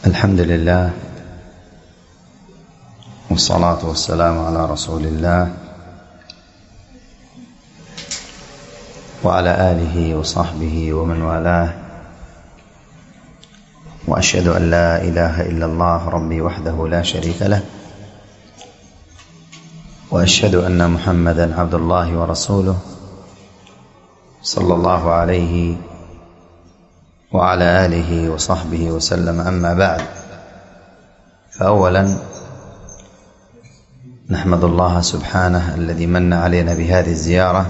الحمد لله والصلاة والسلام على رسول الله وعلى آله وصحبه ومن والاه، وأشهد أن لا إله إلا الله ربي وحده لا شريك له، وأشهد أن محمدا عبد الله ورسوله صلى الله عليه وعلى آله وصحبه وسلم. أما بعد، فأولا نحمد الله سبحانه الذي من علينا بهذه الزيارة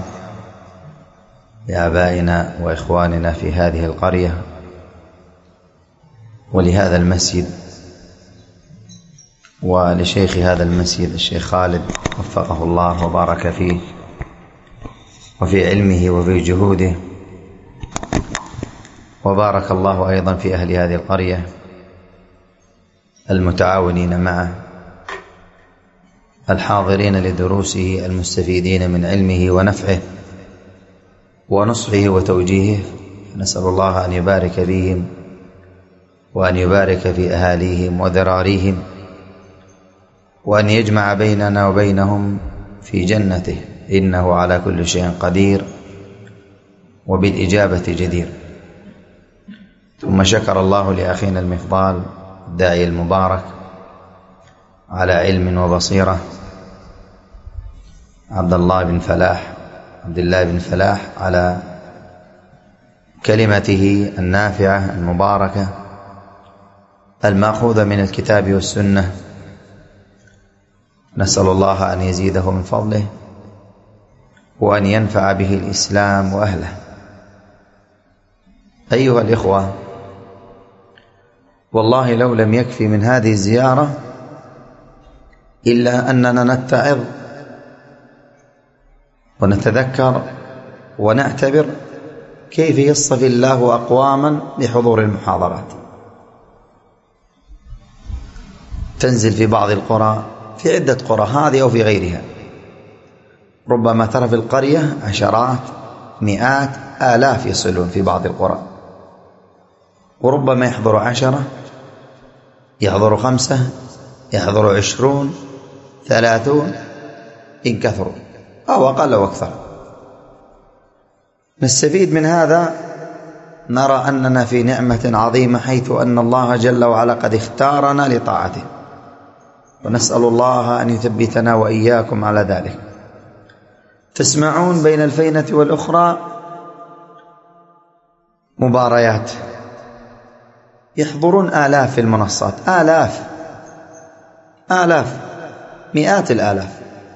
لآبائنا وإخواننا في هذه القرية ولهذا المسجد ولشيخ هذا المسجد الشيخ خالد وفقه الله وبارك فيه وفي علمه وفي جهوده، وبارك الله أيضا في أهل هذه القرية المتعاونين معه الحاضرين لدروسه المستفيدين من علمه ونفعه ونصحه وتوجيهه. نسأل الله أن يبارك بهم وأن يبارك في أهاليهم وذراريهم، وأن يجمع بيننا وبينهم في جنته، إنه على كل شيء قدير وبالإجابة جدير. ثم شكر الله لأخينا المفضال الداعي المبارك على علم وبصيرة عبد الله بن فلاح على كلمته النافعة المباركة المأخوذة من الكتاب والسنة. نسأل الله أن يزيده من فضله وأن ينفع به الإسلام وأهله. أيها الإخوة، والله لو لم يكفي من هذه الزيارة إلا أننا نتعظ ونتذكر ونعتبر كيف يصطفي الله أقواما لحضور المحاضرات. تنزل في بعض القرى، في عدة قرى هذه أو في غيرها، ربما ترى في القرية عشرات مئات آلاف يصلون في بعض القرى، وربما يحضر 10، يحضر 5، يحضر 20، 30 إن كثروا أو أقل أو أكثر. نستفيد من هذا، نرى أننا في نعمة عظيمة، حيث أن الله جل وعلا قد اختارنا لطاعته، ونسأل الله أن يثبتنا وإياكم على ذلك. تسمعون بين الفينة والأخرى مباريات، يحضرون آلاف في المنصات، آلاف مئات الآلاف.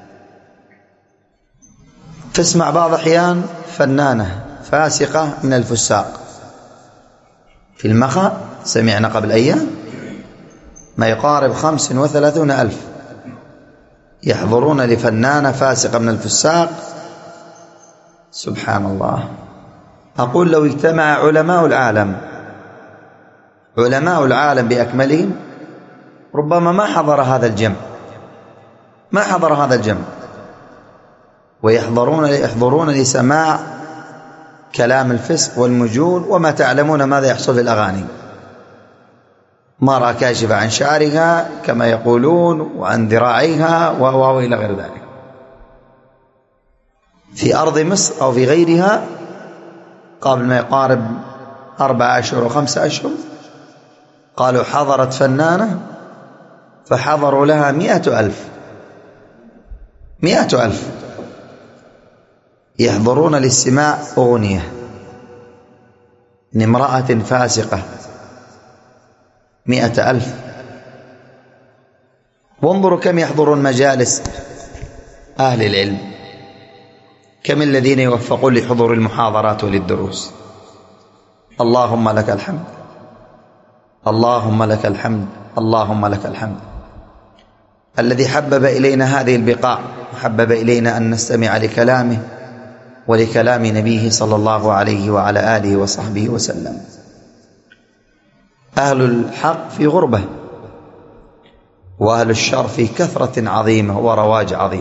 تسمع بعض أحيان فنانة فاسقة من الفساق في المخا، سمعنا قبل أيام ما يقارب 35,000 يحضرون لفنانة فاسقة من الفساق. سبحان الله. أقول لو اجتمع علماء العالم بأكملهم ربما ما حضر هذا الجمع، ويحضرون لسماع كلام الفسق والمجون، وما تعلمون ماذا يحصل في الأغاني، مرة كاشفة عن شعرها كما يقولون وعن ذراعيها وإلى غير ذلك. في أرض مصر أو في غيرها قبل ما يقارب 4 أشهر و5 أشهر قالوا حضرت فنانة فحضروا لها 100,000 يحضرون لاستماع أغنية من امرأة فاسقة، 100,000. وانظروا كم يحضرون مجالس أهل العلم، كم الذين يوفقون لحضور المحاضرات وللدروس. اللهم لك الحمد، اللهم لك الحمد، اللهم لك الحمد، الذي حبب إلينا هذه البقاع، وحبب إلينا أن نستمع لكلامه ولكلام نبيه صلى الله عليه وعلى آله وصحبه وسلم. أهل الحق في غربة، وأهل الشر في كثرة عظيمة ورواج عظيم.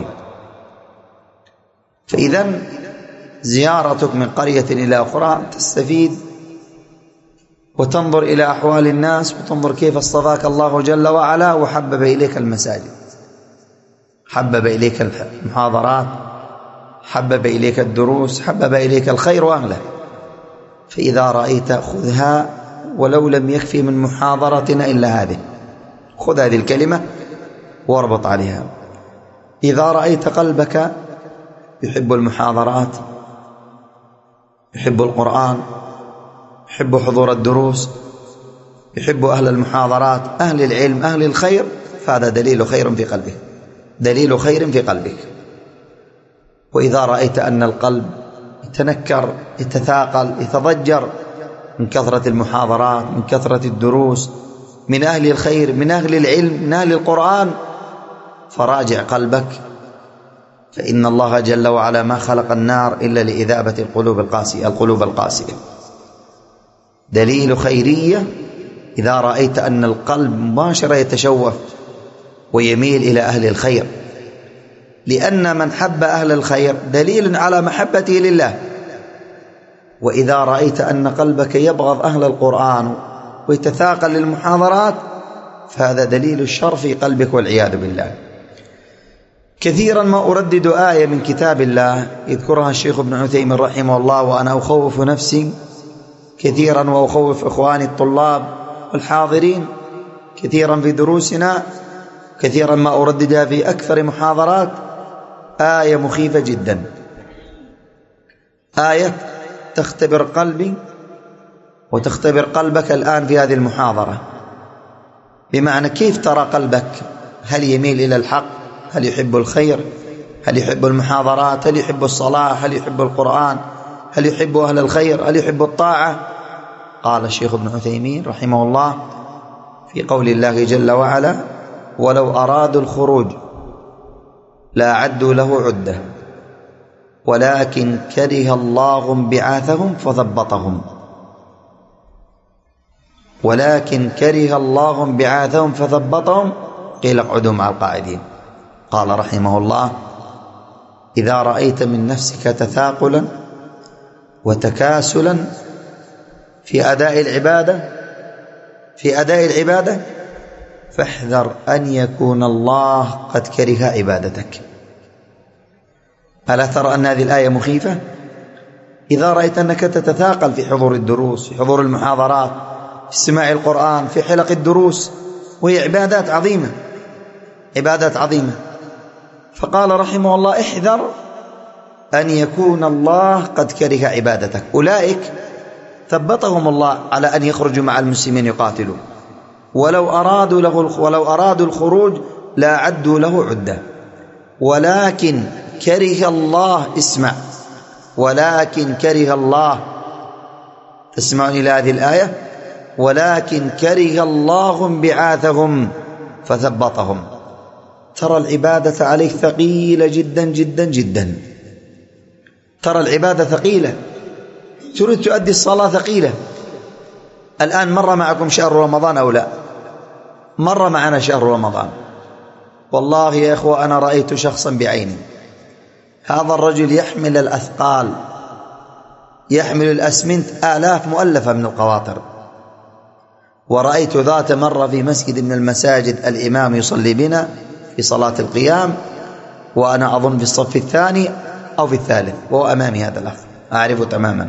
فإذا زيارتك من قرية إلى أخرى تستفيد وتنظر إلى أحوال الناس وتنظر كيف اصطفاك الله جل وعلا وحبب إليك المساجد، حبب إليك المحاضرات، حبب إليك الدروس، حبب إليك الخير وأهله. فإذا رأيت خذها، ولو لم يكفي من محاضرتنا إلا هذه، خذ هذه الكلمة واربط عليها. إذا رأيت قلبك يحب المحاضرات، يحب القرآن، يحب حضور الدروس، يحب أهل المحاضرات، أهل العلم، أهل الخير، فهذا دليل خير في قلبك، دليل خير في قلبك. وإذا رأيت أن القلب يتنكر، يتثاقل، يتضجر من كثرة المحاضرات، من كثرة الدروس، من أهل الخير، من أهل العلم، من أهل القرآن، فراجع قلبك، فإن الله جل وعلا ما خلق النار إلا لإذابة القلوب القاسية. دليل خيرية إذا رأيت أن القلب مباشرة يتشوف ويميل إلى أهل الخير، لأن من حب أهل الخير دليل على محبته لله. وإذا رأيت أن قلبك يبغض أهل القرآن ويتثاقل للمحاضرات، فهذا دليل الشر في قلبك والعياذ بالله. كثيرا ما أردد آية من كتاب الله يذكرها الشيخ ابن عثيمين رحمه الله، وأنا أخوف نفسي كثيرا وأخوف إخواني الطلاب والحاضرين كثيرا في دروسنا، كثيرا ما أرددها في أكثر محاضرات، آية مخيفة جدا، آية تختبر قلبي وتختبر قلبك الآن في هذه المحاضرة. بمعنى كيف ترى قلبك؟ هل يميل إلى الحق؟ هل يحب الخير؟ هل يحب المحاضرات؟ هل يحب الصلاة؟ هل يحب القرآن؟ هل يحب أهل الخير؟ هل يحب الطاعة؟ قال الشيخ ابن عثيمين رحمه الله في قول الله جل وعلا: ولو أرادوا الخروج لأعدوا له عدة ولكن كره الله انبعاثهم فثبطهم، ولكن كره الله انبعاثهم فثبطهم، قيل اقعدوا مع القاعدين. قال رحمه الله: إذا رأيت من نفسك تثاقلا وتكاسلا في أداء العبادة فاحذر أن يكون الله قد كره عبادتك. ألا ترى أن هذه الآية مخيفة؟ إذا رأيت أنك تتثاقل في حضور الدروس، في حضور المحاضرات، في سماع القرآن، في حلق الدروس، وهي عبادات عظيمة، عبادات عظيمة، فقال رحمه الله: احذر أن يكون الله قد كره عبادتك. أولئك ثبتهم الله على أن يخرجوا مع المسلمين يقاتلوا، ولو أرادوا الخروج لا عدوا له عدة، ولكن كره الله، اسمع، ولكن كره الله، تسمعون إلى هذه الآية: ولكن كره الله انبعاثهم فثبطهم. ترى العبادة عليك ثقيلة جدا جدا جدا، ترى العبادة ثقيلة، تريد تؤدي الصلاة ثقيلة. الآن مر معكم شهر رمضان أو لا؟ مر معنا شهر رمضان، والله يا إخوة أنا رأيت شخصا بعيني، هذا الرجل يحمل الأثقال، يحمل الأسمنت آلاف مؤلفة من القواطر، ورأيت ذات مرة في مسجد من المساجد الإمام يصلي بنا في صلاة القيام، وأنا أظن في الصف الثاني أو في الثالث، وهو أمامي هذا الأخ أعرفه تماما.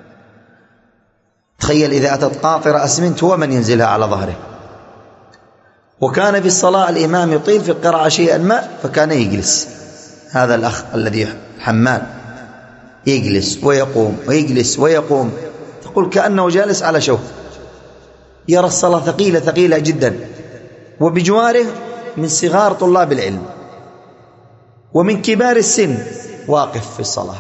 تخيل إذا أتت قاطرة أسمنت هو من ينزلها على ظهره. وكان في الصلاة الإمام يطيل في القراءة شيئا ما، فكان يجلس هذا الأخ الذي حمال، يجلس ويقوم ويجلس ويقوم، تقول كأنه جالس على شوك. يرى الصلاة ثقيلة ثقيلة جدا، وبجواره من صغار طلاب العلم ومن كبار السن واقف في الصلاة.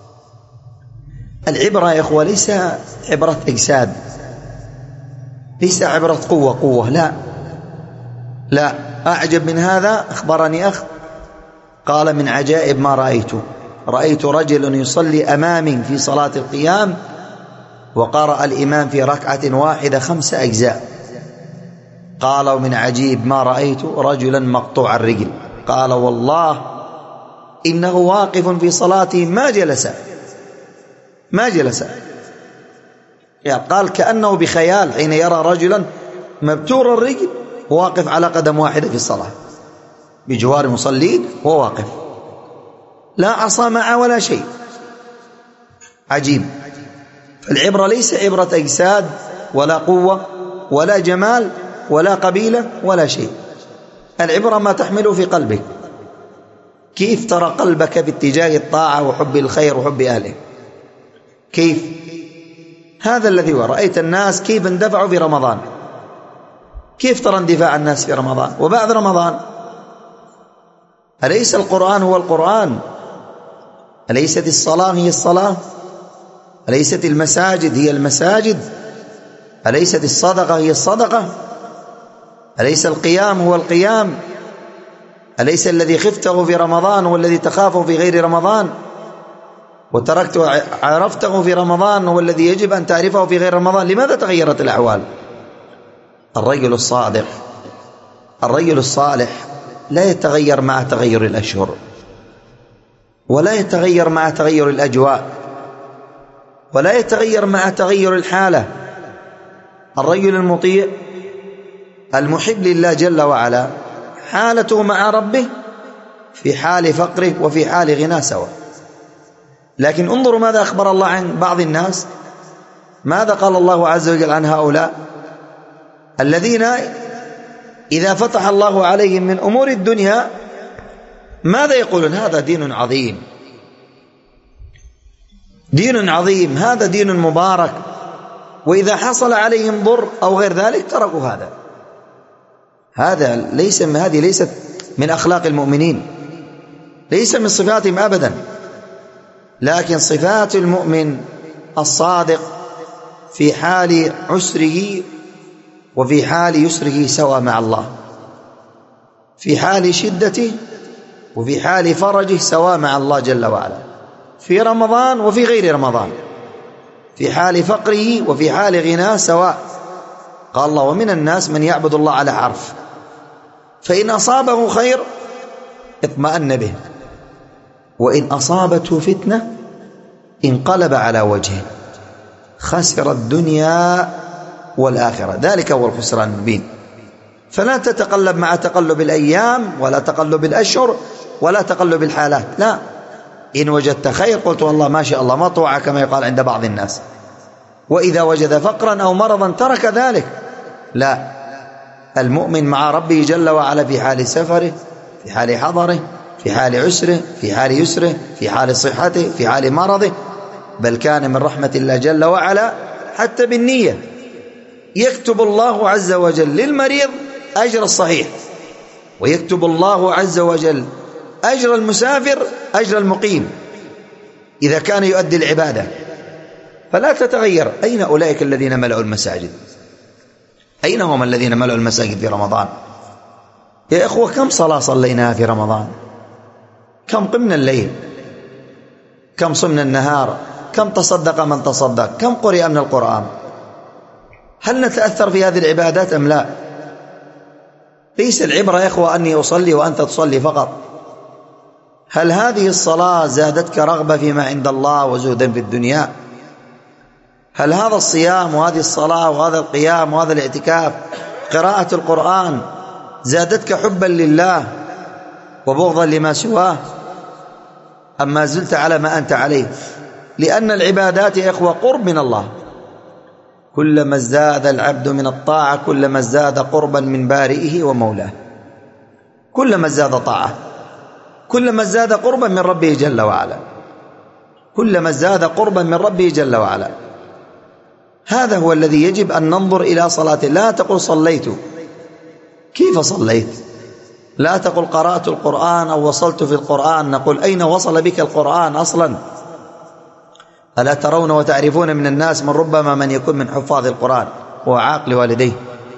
العبرة يا إخوة ليس عبرة أجساد، ليس عبرة قوة، لا، أعجب من هذا. أخبرني أخ قال: من عجائب ما رأيت رجل يصلي أمامي في صلاة القيام وقرأ الإمام في ركعة واحدة 5 أجزاء. قال: ومن عجيب ما رأيت رجلا مقطوع الرجل. قال: والله إنه واقف في صلاته ما جلس. يعني قال كأنه بخيال حين يرى رجلا مبتور الرجل واقف على قدم واحدة في الصلاة بجوار مصلين وواقف لا عصا معه ولا شيء. عجيب. فالعبرة ليس عبرة أجساد ولا قوة ولا جمال ولا قبيلة ولا شيء. العبرة ما تحمله في قلبك، كيف ترى قلبك باتجاه الطاعة وحب الخير وحب أهله. كيف؟ هذا الذي هو. رأيت الناس كيف اندفعوا في رمضان، كيف ترى اندفاع الناس في رمضان وبعد رمضان؟ أليس القرآن هو القرآن؟ أليست الصلاة هي الصلاة؟ أليست المساجد هي المساجد؟ أليست الصدقة هي الصدقة؟ أليس القيام هو القيام؟ أليس الذي خفته في رمضان هو الذي تخافه في غير رمضان؟ وتركته عرفته في رمضان هو الذي يجب أن تعرفه في غير رمضان؟ لماذا تغيرت الأحوال؟ الرجل الصادق، الرجل الصالح لا يتغير مع تغير الأشهر، ولا يتغير مع تغير الأجواء، ولا يتغير مع تغير الحالة. الرجل المطيع المحب لله جل وعلا حالته مع ربه في حال فقره وفي حال غناه سواء. لكن انظروا ماذا أخبر الله عن بعض الناس، ماذا قال الله عز وجل عن هؤلاء الذين إذا فتح الله عليهم من أمور الدنيا ماذا يقولون؟ هذا دين عظيم، دين عظيم، هذا دين مبارك. وإذا حصل عليهم ضر أو غير ذلك تركوا هذا. هذه ليست من أخلاق المؤمنين، ليس من صفاتهم أبدا. لكن صفات المؤمن الصادق في حال عسره وفي حال يسره سواء مع الله، في حال شدته وفي حال فرجه سواء مع الله جل وعلا، في رمضان وفي غير رمضان، في حال فقره وفي حال غناه سواء. قال الله ومن الناس من يعبد الله على حرف فإن أصابه خير اطمأن به وإن أصابته فتنة انقلب على وجهه خسر الدنيا والآخرة، ذلك هو الخسران المبين. فلا تتقلب مع تقلب الأيام ولا تقلب الأشهر ولا تقلب الحالات، لا. إن وجدت خير قلت والله ما شاء الله مطوعة كما يقال عند بعض الناس، وإذا وجد فقرا أو مرضا ترك ذلك. لا، المؤمن مع ربه جل وعلا في حال سفره، في حال حضره، في حال عسره، في حال يسره، في حال صحته، في حال مرضه. بل كان من رحمة الله جل وعلا حتى بالنية يكتب الله عز وجل للمريض أجر الصحيح، ويكتب الله عز وجل أجر المسافر أجر المقيم إذا كان يؤدي العبادة. فلا تتغير. أين أولئك الذين ملأوا المساجد؟ أين هم الذين ملأوا المساجد في رمضان؟ يا إخوة كم صلاة صليناها في رمضان؟ كم قمنا الليل؟ كم صمنا النهار؟ كم تصدق من تصدق؟ كم قرئ من القرآن؟ هل نتأثر في هذه العبادات أم لا؟ ليس العبرة يا إخوة أني أصلي وأنت تصلي فقط. هل هذه الصلاة زادتك رغبة فيما عند الله وزهدا في الدنيا؟ هل هذا الصيام وهذه الصلاة وهذا القيام وهذا الاعتكاف قراءة القرآن زادتك حبا لله وبغضا لما سواه، أم ما زلت على ما أنت عليه؟ لأن العبادات يا إخوة قرب من الله، كلما ازداد العبد من الطاعة كلما ازداد قربا من بارئه ومولاه، كلما ازداد طاعة كلما ازداد قربا من ربه جل وعلا، كلما ازداد قربا من ربه جل وعلا. هذا هو الذي يجب أن ننظر إلى صلاته. لا تقل صليت، كيف صليت؟ لا تقل قرأت القرآن أو وصلت في القرآن، نقول أين وصل بك القرآن أصلا؟ ألا ترون وتعرفون من الناس من ربما من يكون من حفاظ القرآن وهو عاق لوالديه،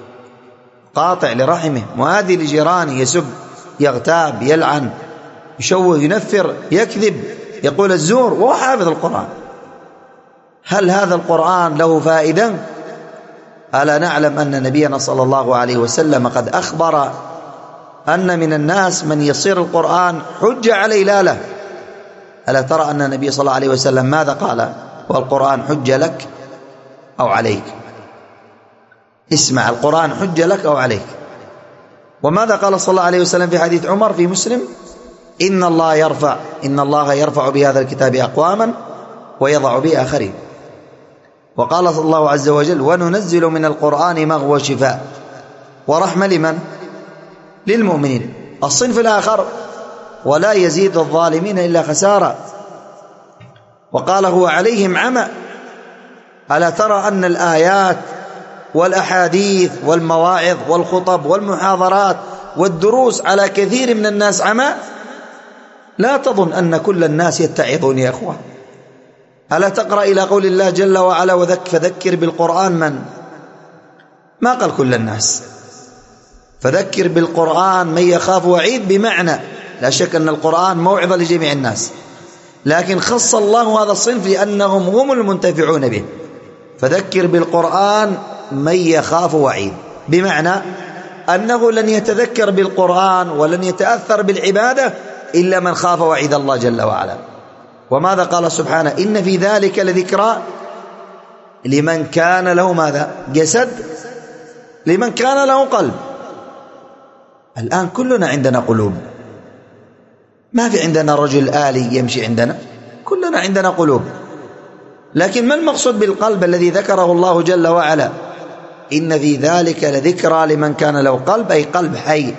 قاطع لرحمه، مؤذي لجيرانه، يسب، يغتاب، يلعن، يشوه، ينفر، يكذب، يقول الزور وهو حافظ القرآن. هل هذا القرآن له فائدة؟ ألا نعلم أن نبينا صلى الله عليه وسلم قد أخبر أن من الناس من يصير القرآن حجة عليه لا له. ألا ترى أن النبي صلى الله عليه وسلم ماذا قال؟ والقرآن حجة لك. أو عليك. اسمع، القرآن حجة لك أو عليك. وماذا قال صلى الله عليه وسلم في حديث عمر في مسلم؟ إن الله يرفع بهذا الكتاب أقواما ويضع به آخرين. وقال الله عز وجل: وننزل من القرآن ما هو شفاء ورحمة لمن؟ للمؤمنين. الصنف الآخر: ولا يزيد الظالمين إلا خسارة. وقال: هو عليهم عمى. ألا ترى أن الآيات والأحاديث والمواعظ والخطب والمحاضرات والدروس على كثير من الناس عمى؟ لا تظن أن كل الناس يتعظون يا أخوة. ألا تقرأ إلى قول الله جل وعلا: فذكر بالقرآن من؟ ما قال كل الناس. فذكر بالقرآن من يخاف وعيد، بمعنى لا شك أن القرآن موعظة لجميع الناس، لكن خص الله هذا الصنف لأنهم هم المنتفعون به. فذكر بالقرآن من يخاف وعيد، بمعنى أنه لن يتذكر بالقرآن ولن يتأثر بالعبادة إلا من خاف وعيد الله جل وعلا. وماذا قال سبحانه؟ إن في ذلك لذكرى لمن كان له ماذا؟ جسد، لمن كان له قلب. الآن كلنا عندنا قلوب، ما في عندنا رجل آلي يمشي عندنا، كلنا عندنا قلوب. لكن ما المقصود بالقلب الذي ذكره الله جل وعلا؟ إن في ذلك لذكرى لمن كان له قلب، أي قلب حي.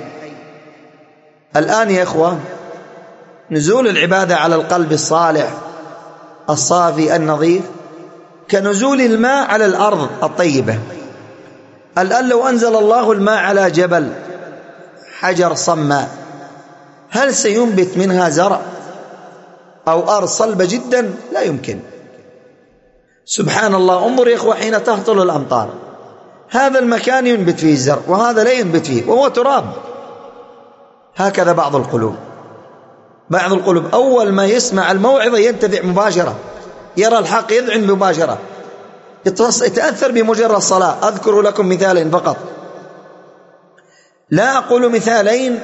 الآن يا إخوة، نزول العبادة على القلب الصالح الصافي النظيف كنزول الماء على الأرض الطيبة. الآن لو أنزل الله الماء على جبل، حجر صماء، هل سينبت منها زرع أو أرض صلبة جدا؟ لا يمكن. سبحان الله، انظر يا إخوة، حين تهطل الأمطار هذا المكان ينبت فيه الزرع وهذا لا ينبت فيه وهو تراب. هكذا بعض القلوب أول ما يسمع الموعظة ينتفع مباشرة، يرى الحق يذعن مباشرة، يتأثر بمجرد الصلاة. أذكر لكم مثالين فقط، لا أقول مثالين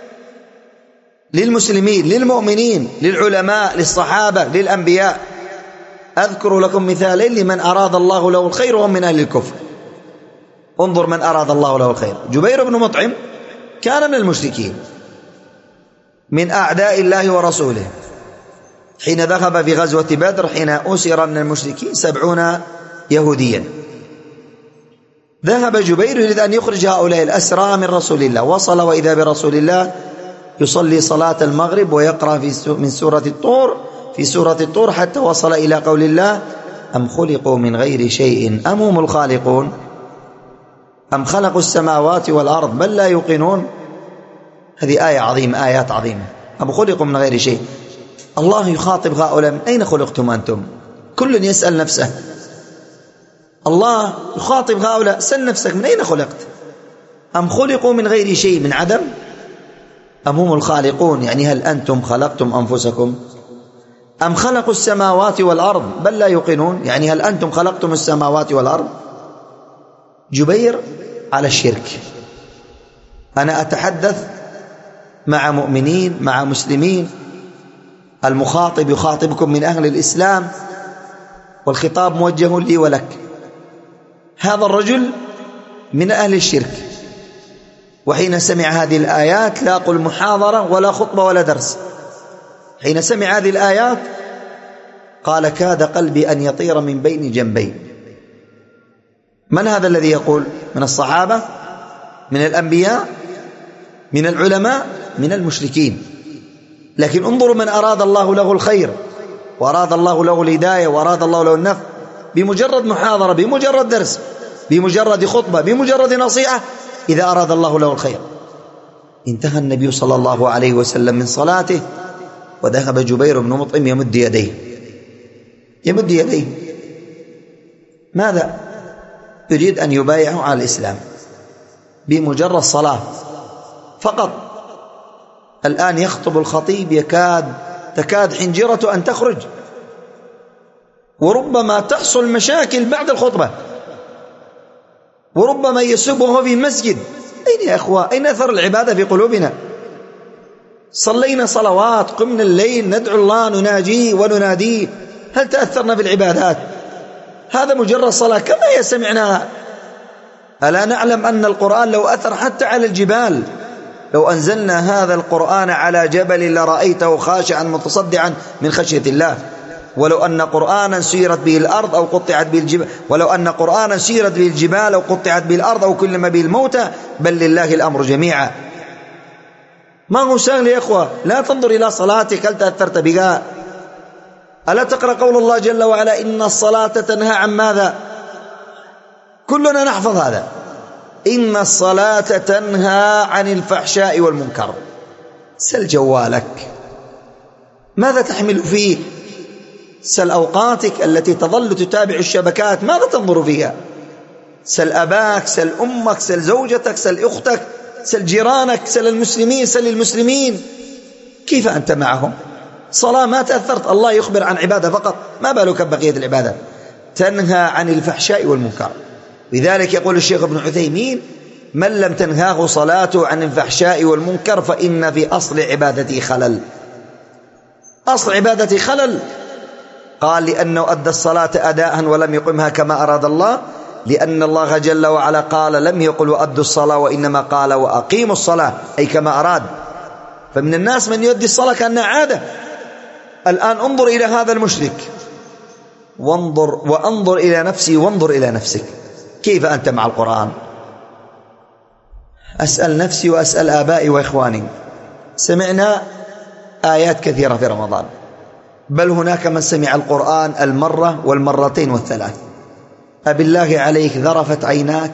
للمسلمين للمؤمنين للعلماء للصحابة للأنبياء، أذكر لكم مثالين لمن أراد الله له الخير وهم من أهل الكفر. انظر من أراد الله له الخير. جبير بن مطعم كان من المشركين، من أعداء الله ورسوله، حين ذهب في غزوة بدر، حين أسر من المشركين 70 يهوديا، ذهب جبير يريد أن يخرج هؤلاء الأسرى من رسول الله. وصل وإذا برسول الله يصلي صلاة المغرب ويقرأ من سورة الطور حتى وصل إلى قول الله: أم خلقوا من غير شيء أم هم الخالقون أم خلقوا السماوات والأرض بل لا يوقنون. هذه آية عظيمة، آيات عظيمة. أم خلقوا من غير شيء، الله يخاطب هؤلاء: من أين خلقتم أنتم؟ كل يسأل نفسه. الله يخاطب هؤلاء: سل نفسك، من أين خلقت؟ أم خلقوا من غير شيء، من عدم، أم هم الخالقون، يعني هل أنتم خلقتم أنفسكم؟ أم خلقوا السماوات والأرض بل لا يوقنون، يعني هل أنتم خلقتم السماوات والأرض؟ جبير على الشرك. أنا أتحدث مع مؤمنين مع مسلمين، المخاطب يخاطبكم من أهل الإسلام، والخطاب موجه لي ولك. هذا الرجل من أهل الشرك، وحين سمع هذه الآيات لا قل محاضرة ولا خطبة ولا درس، حين سمع هذه الآيات قال: كاد قلبي أن يطير من بين جنبي. من هذا الذي يقول؟ من الصحابة، من الأنبياء، من العلماء، من المشركين. لكن انظروا من أراد الله له الخير وأراد الله له الهداية وأراد الله له النفع، بمجرد محاضرة، بمجرد درس، بمجرد خطبة، بمجرد نصيحة، إذا أراد الله له الخير. انتهى النبي صلى الله عليه وسلم من صلاته وذهب جبير بن مطعم يمد يديه. ماذا؟ يريد أن يبايعه على الإسلام بمجرد صلاة فقط. الآن يخطب الخطيب تكاد حنجرة أن تخرج، وربما تحصل مشاكل بعد الخطبة، وربما يسبه في المسجد. أين يا أخوة؟ أين أثر العبادة في قلوبنا؟ صلينا صلوات، قمنا الليل ندعو الله، نناجيه ونناديه، هل تأثرنا بالعبادات؟ هذا مجرد صلاة كما هي سمعناها. ألا نعلم أن القرآن لو أثر حتى على الجبال؟ لو أنزلنا هذا القرآن على جبل لرأيته خاشعا متصدعا من خشية الله. ولو أن قرآنا سيرت به الأرض أو قطعت به الجبال، ولو أن قرآنا سيرت به الجبال أو قطعت به الأرض أو كلم به الموتى، بل لله الأمر جميعا. ما هو سهل يا إخوة. لا تنظر إلى صلاتك هل تأثرت بها. ألا تقرأ قول الله جل وعلا إن الصلاة تنهى عن ماذا؟ كلنا نحفظ هذا، إن الصلاة تنهى عن الفحشاء والمنكر. سل جوالك ماذا تحمل فيه؟ سل أوقاتك التي تظل تتابع الشبكات ماذا تنظر فيها؟ سل أباك، سل أمك، سل زوجتك، سل أختك، سل جيرانك، سل المسلمين، سل المسلمين. كيف أنت معهم؟ صلاة ما تأثرت. الله يخبر عن عبادة فقط، ما بالك بقية العبادة. تنهى عن الفحشاء والمنكر. لذلك يقول الشيخ ابن عثيمين من لم تنهاه صلاته عن الفحشاء والمنكر فإن في أصل عبادته خلل. أصل عبادته خلل. قال لأنه أدى الصلاة أداء ولم يقمها كما أراد الله، لأن الله جل وعلا قال لم يقل وأدوا الصلاة، وإنما قال وأقيموا الصلاة، أي كما أراد. فمن الناس من يؤدي الصلاة كأنها عادة. الآن انظر إلى هذا المشرك وانظر إلى نفسي وانظر إلى نفسك، كيف أنت مع القرآن؟ أسأل نفسي وأسأل آبائي وإخواني. سمعنا آيات كثيرة في رمضان، بل هناك من سمع القرآن المرة والمرتين والثلاث. أبالله عليك ذرفت عيناك؟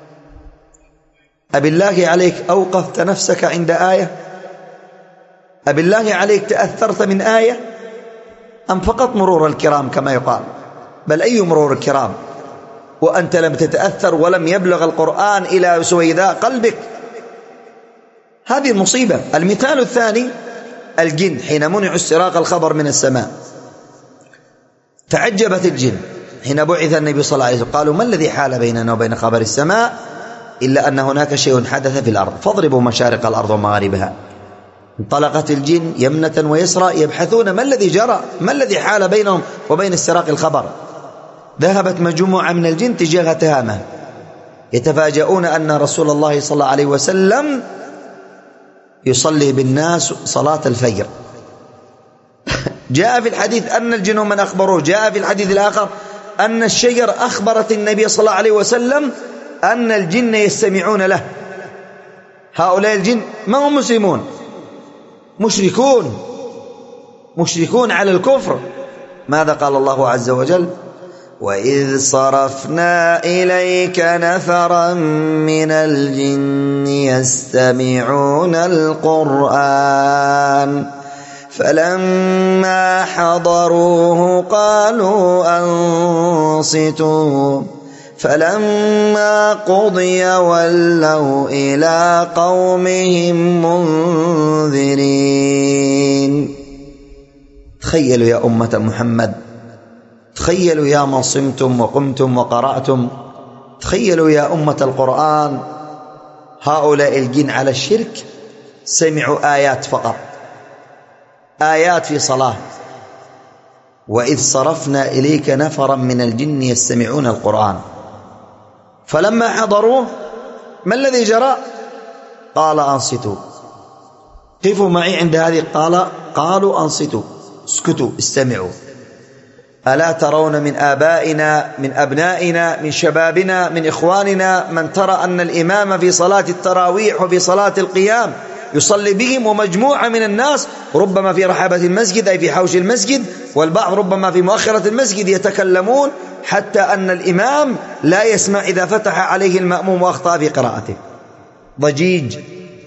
أبالله عليك أوقفت نفسك عند آية؟ أبالله عليك تأثرت من آية؟ أم فقط مرور الكرام كما يقال؟ بل أي مرور الكرام وأنت لم تتأثر ولم يبلغ القرآن إلى سويداء قلبك؟ هذه المصيبة. المثال الثاني الجن حين منعوا استراق الخبر من السماء. تعجبت الجن حين بعث النبي صلى الله عليه وسلم، قالوا ما الذي حال بيننا وبين خبر السماء إلا أن هناك شيء حدث في الأرض فاضربوا مشارق الأرض ومغاربها. انطلقت الجن يمنة ويسرى يبحثون ما الذي جرى، ما الذي حال بينهم وبين استراق الخبر. ذهبت مجموعة من الجن تجاه تهامة يتفاجؤون أن رسول الله صلى الله عليه وسلم يصلي بالناس صلاة الفجر. جاء في الحديث أن الجن من أخبروه، جاء في الحديث الآخر أن الشجر أخبرت النبي صلى الله عليه وسلم أن الجن يستمعون له. هؤلاء الجن ما هم مسلمون، مشركون على الكفر. ماذا قال الله عز وجل؟ وإذ صرفنا إليك نفرا من الجن يستمعون القرآن فلما حضروه قالوا أنصتوا فلما قضي ولوا إلى قومهم منذرين. تخيلوا يا أمة محمد، تخيلوا يا من صمتم وقمتم وقرأتم، تخيلوا يا أمة القرآن، هؤلاء الجن على الشرك سمعوا آيات فقط، آيات في صلاة. وإذ صرفنا إليك نفرا من الجن يستمعون القرآن فلما حضروه ما الذي جرى؟ قال أنصتوا. قفوا معي عند هذه قالوا أنصتوا، اسكتوا، استمعوا. ألا ترون من آبائنا، من أبنائنا، من شبابنا، من إخواننا من ترى أن الإمام في صلاة التراويح وفي صلاة القيام يصلي بهم ومجموعة من الناس ربما في رحابة المسجد أي في حوش المسجد، والبعض ربما في مؤخرة المسجد يتكلمون حتى أن الإمام لا يسمع إذا فتح عليه المأموم وأخطأ في قراءته. ضجيج.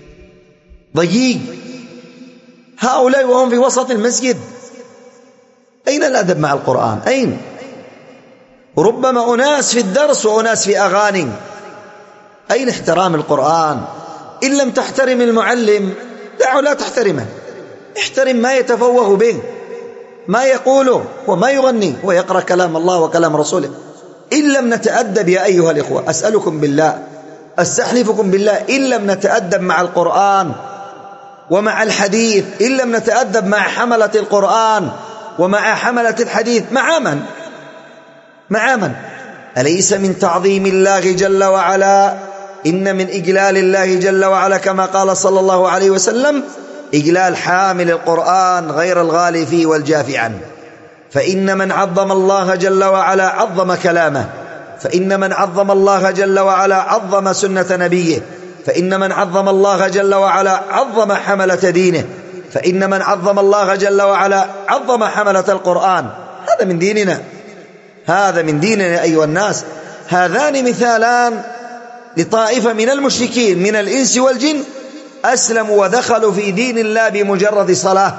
هؤلاء وهم في وسط المسجد. أين الأدب مع القرآن؟ أين؟ ربما أناس في الدرس وأناس في أغاني. أين احترام القرآن؟ إن لم تحترم المعلم دعه لا تحترمه، احترم ما يتفوه به، ما يقوله وما يغني ويقرأ كلام الله وكلام رسوله. إن لم نتأدب يا أيها الإخوة، أسألكم بالله، أستحلفكم بالله، إن لم نتأدب مع القرآن ومع الحديث، إن لم نتأدب مع حملة القرآن ومع حملة الحديث، مع من؟ مع من؟ أليس من تعظيم الله جل وعلا؟ إن من إجلال الله جل وعلا كما قال صلى الله عليه وسلم: إجلال حامل القرآن غير الغالي فيه والجافي عنه. فإن من عظم الله جل وعلا عظم كلامه، فإن من عظم الله جل وعلا عظم سنة نبيه، فإن من عظم الله جل وعلا عظم حملة دينه، فإن من عظم الله جل وعلا عظم حملة القرآن. هذا من ديننا، هذا من ديننا أيها الناس. هذان مثالان لطائفة من المشركين من الإنس والجن أسلموا ودخلوا في دين الله بمجرد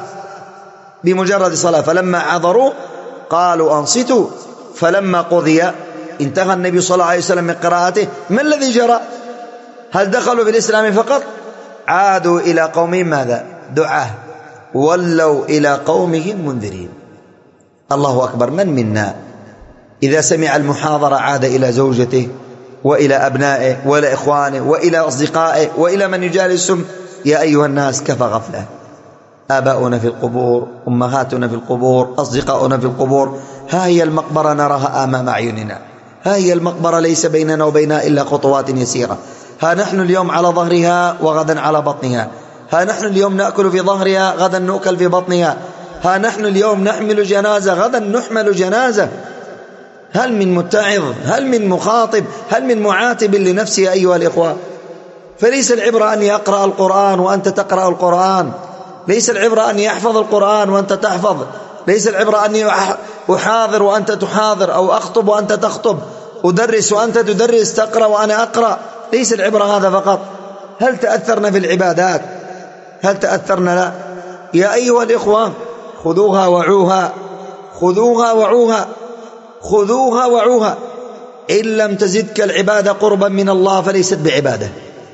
صلاة. فلما عذروا قالوا أنصتوا، فلما قضي انتهى النبي صلى الله عليه وسلم من قراءته. ما الذي جرى؟ هل دخلوا في الإسلام فقط؟ عادوا إلى قومهم ماذا؟ دعاة، ولوا إلى قومهم منذرين. الله أكبر. من منا إذا سمع المحاضرة عاد إلى زوجته وإلى أبنائه وإلى إخوانه وإلى أصدقائه وإلى من يجالسهم؟ يا أيها الناس كفى غفلة. آباؤنا في القبور، أمهاتنا في القبور، أصدقاؤنا في القبور. ها هي المقبرة نراها أمام أعيننا، ها هي المقبرة ليس بيننا وبينها إلا خطوات يسيرة. ها نحن اليوم على ظهرها وغدا على بطنها، ها نحن اليوم نأكل في ظهرها غدا نؤكل في بطنها، ها نحن اليوم نحمل جنازة غدا نحمل جنازة. هل من متعظ؟ هل من مخاطب؟ هل من معاتب لنفسه أيها الإخوة؟ فليس العبرة أن يقرأ القرآن وأنت تقرأ القرآن، ليس العبرة أن يحفظ القرآن وأنت تحفظ، ليس العبرة أن أحاضر وأنت تحاضر، أو أخطب وأنت تخطب، أدرس وأنت تدرس، تقرأ وأنا أقرأ. ليس العبرة هذا فقط. هل تأثرنا في العبادات؟ هل تأثرنا؟ لا. يا أيها الإخوة خذوها وعوها، خذوها وعوها، خذوها وعوها. إن لم تزدك العبادة قربا من الله فليست بعبادة.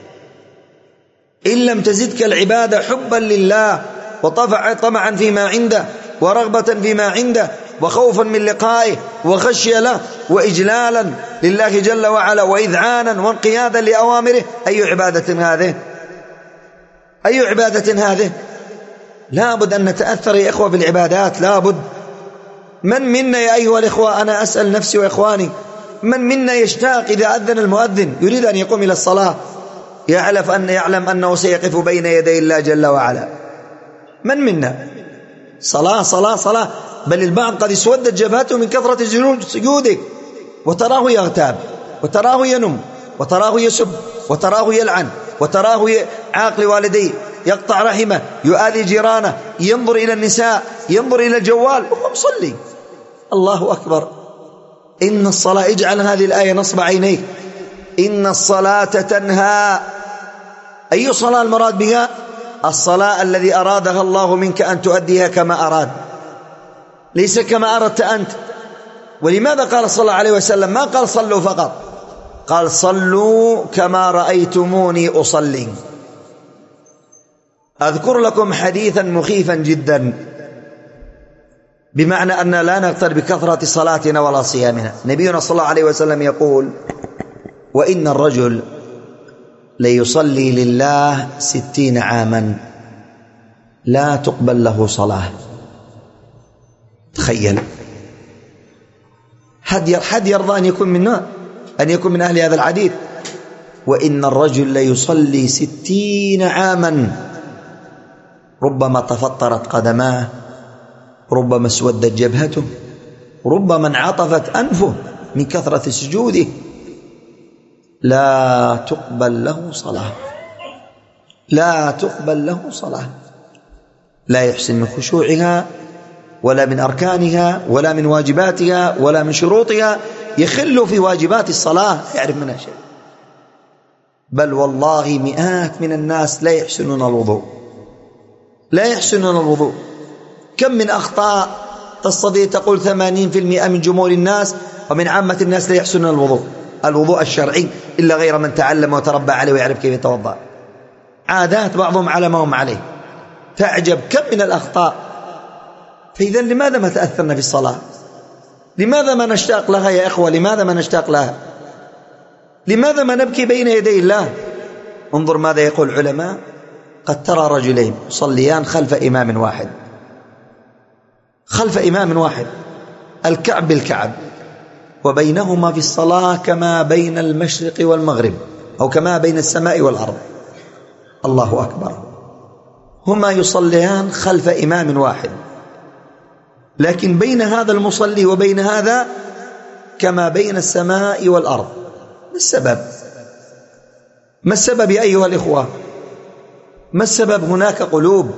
إن لم تزدك العبادة حبا لله وطمعا فيما عنده ورغبة فيما عنده وخوفا من لقائه وخشية له وإجلالا لله جل وعلا وإذعانا وانقيادا لأوامره، أي عبادة هذه؟ أي عبادة هذه؟ لابد أن نتأثر يا إخوة بالعبادات، لابد. من منا يا أيها الإخوة، أنا أسأل نفسي وإخواني، من منا يشتاق إذا أذن المؤذن يريد أن يقوم إلى الصلاة، يعلم أنه سيقف بين يدي الله جل وعلا؟ من منا؟ صلاة صلاة صلاة. بل البعض قد اسودت جبهته من كثرة سجوده، وتراه يغتاب، وتراه ينم، وتراه يسب، وتراه يلعن، وتراه عاق لوالديه، يقطع رحمه، يؤذي جيرانه، ينظر إلى النساء، ينظر إلى الجوال وهو مصلي. الله أكبر. إن الصلاة، اجعل هذه الآية نصب عينيك، إن الصلاة تنهى. أي صلاة المراد بها؟ الصلاة الذي أرادها الله منك أن تؤديها كما أراد، ليس كما أردت أنت. ولماذا قال صلى الله عليه وسلم؟ ما قال صلوا فقط، قال صلوا كما رأيتموني أصلي. أذكر لكم حديثا مخيفا جدا، بمعنى أن لا نغتر بكثرة صلاتنا ولا صيامنا. نبينا صلى الله عليه وسلم يقول: وإن الرجل ليصلي لله 60 عاما لا تقبل له صلاة. تخيل، حد يرضى أن يكون من أهل هذا الحديث؟ وإن الرجل ليصلي 60 عاما ربما تفطرت قدماه، ربما اسودت جبهته، ربما انعطفت أنفه من كثرة سجوده، لا تقبل له صلاة، لا تقبل له صلاة. لا يحسن من خشوعها ولا من أركانها ولا من واجباتها ولا من شروطها، يخل في واجبات الصلاة يعرف منها شيء. بل والله مئات من الناس لا يحسنون الوضوء، لا يحسنون الوضوء. كم من أخطاء تستطيع تقول 80% من جمهور الناس ومن عامة الناس لا يحسنون الوضوء الشرعي إلا غير من تعلم وتربى عليه ويعرف كيف يتوضأ. عادات بعضهم على ما هم عليه، تعجب كم من الأخطاء. فإذا لماذا ما تأثرنا في الصلاة؟ لماذا ما نشتاق لها يا إخوة؟ لماذا ما نشتاق لها؟ لماذا ما نبكي بين يدي الله؟ انظر ماذا يقول العلماء: قد ترى رجلين يصليان خلف إمام واحد، خلف إمام واحد، الكعب بالكعب، وبينهما في الصلاة كما بين المشرق والمغرب، أو كما بين السماء والأرض. الله أكبر. هما يصليان خلف إمام واحد، لكن بين هذا المصلي وبين هذا كما بين السماء والأرض. ما السبب؟ ما السبب يا أيها الإخوة؟ ما السبب؟ هناك قلوب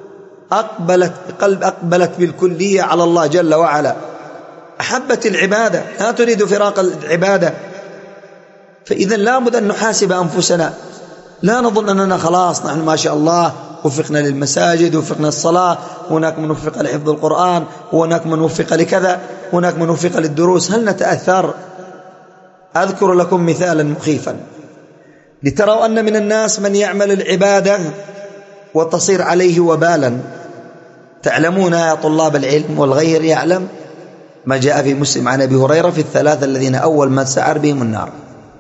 أقبلت بالكلية على الله جل وعلا، أحبت العبادة، لا تريد فراق العبادة. فإذا لابد أن نحاسب أنفسنا، لا نظن أننا خلاص نحن ما شاء الله وفقنا للمساجد وفقنا للصلاة، هناك من وفق لحفظ القرآن، وهناك من وفق لكذا، هناك من وفق للدروس. هل نتأثر؟ أذكر لكم مثالا مخيفا لتروا أن من الناس من يعمل العبادة وتصير عليه وبالا. تعلمون يا طلاب العلم والغير يعلم ما جاء في مسلم عن أبي هريرة في الثلاثة الذين أول ما تسعر بهم النار.